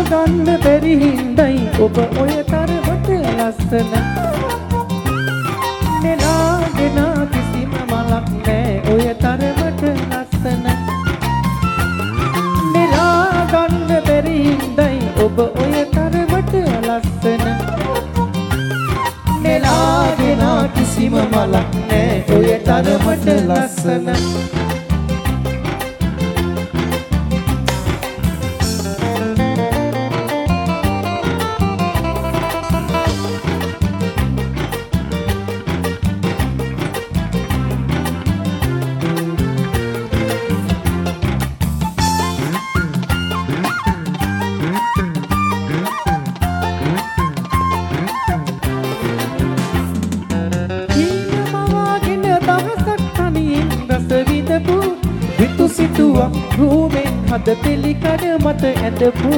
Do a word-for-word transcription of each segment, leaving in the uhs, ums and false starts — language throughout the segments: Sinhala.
ගන්න බැරි හින්දයි ඔබ ඔය තරමට ලස්සන. නෙලාගෙන කිසිම මලක් නෑ ඔය තරමට ලස්සන. නෙලා ගන්න බැරි හින්දයි ඔබ ඔය තරමට ලස්සන. නෙලාගෙන කිසිම මලක් නෑ ඔය තරමට ලස්සන. රූමෙන් හද පිළිකඩ මත ඇඳපු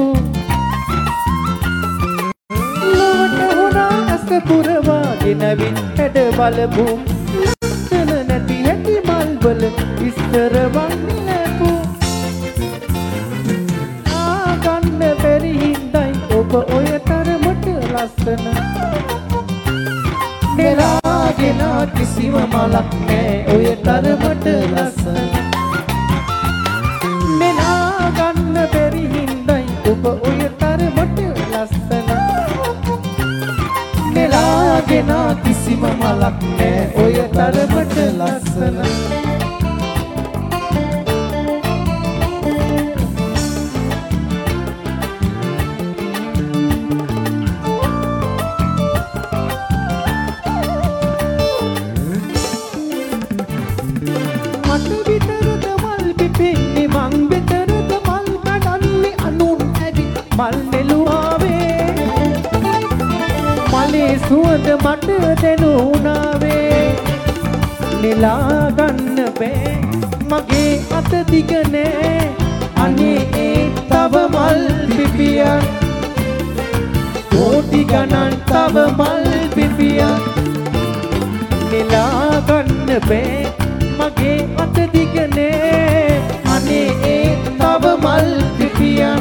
ලොවට හොනා ඇස පුරවාගෙන වින් හැඩ බලපු ලස්සන නැති හැටි මල්වල විස්තර වන්නේ නැපු. ආගන්න බැරි හින්දයි ඔබ ඔය තරමට ලස්සන. නෙලාගෙන කිසිම මලක් නෑ ඔය තරමට ලස්සන. ගන්න බැරි හින්දයි ඔබ ඔය තරමට ලස්සන. නෙලාගෙන කිසිම මලක් නෑ ඔය තරමට ලස්සන. මට විතරද මල් පිපෙන්නේ මං විතර මල් නෙළුවාවේ මලේ සුවඳ මට දැනුණාවේ. නෙලා ගන්න බෑ මගේ අත දිග නෑ අනේ ඒ තව මල් පිපියක් කෝටි ගණන් තව මල් පිපියක්. නෙලා ගන්න බෑ මගේ අත දිග නෑ අනේ ඒ තව මල් පිපියක්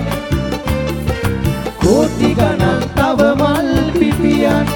කෝටි ගණන් තව මල් පිපියන්.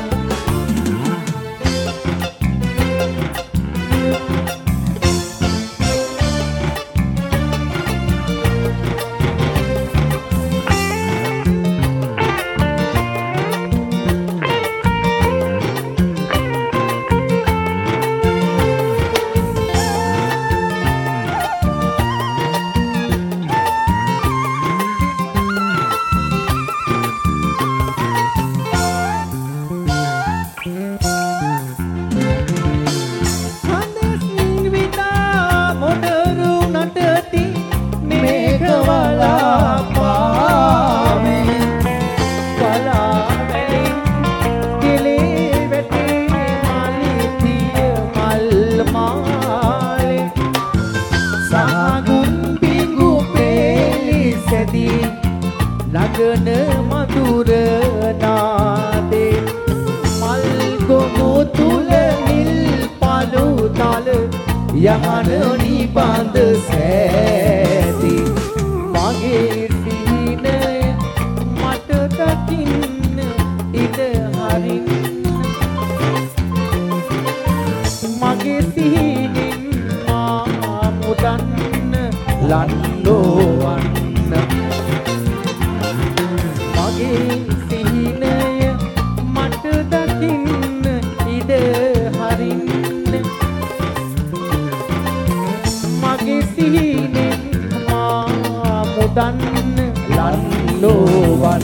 නගන මధుර නාදේ මල් ගොමු තුල නිල් පළු තල යහන නිබඳ සෑදී මගේ සිහිනය මට දකින්න ඉඩ හරින්න. මගේ සිහිනෙන් මා මුදන්න ලන්නෝවන්න. මගේ සිහිනය මට දකින්න ඉඩ හරින්න. මගේ සිහිනෙන් මා මුදන්න ලන්නෝවන්න.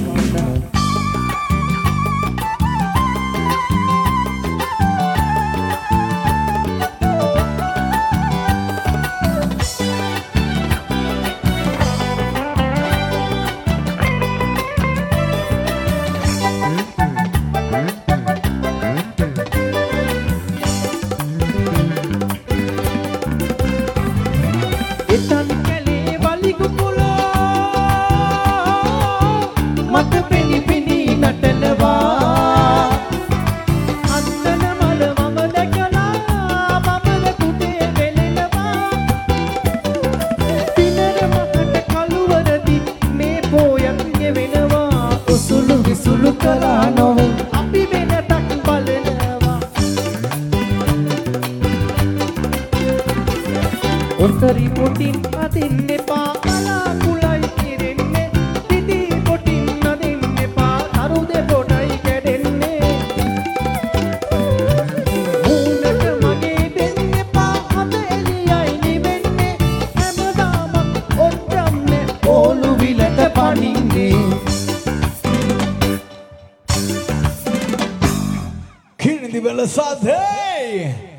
එතන් කැලේ වලිගු පුලෝ මට කිරිදි වල සදේ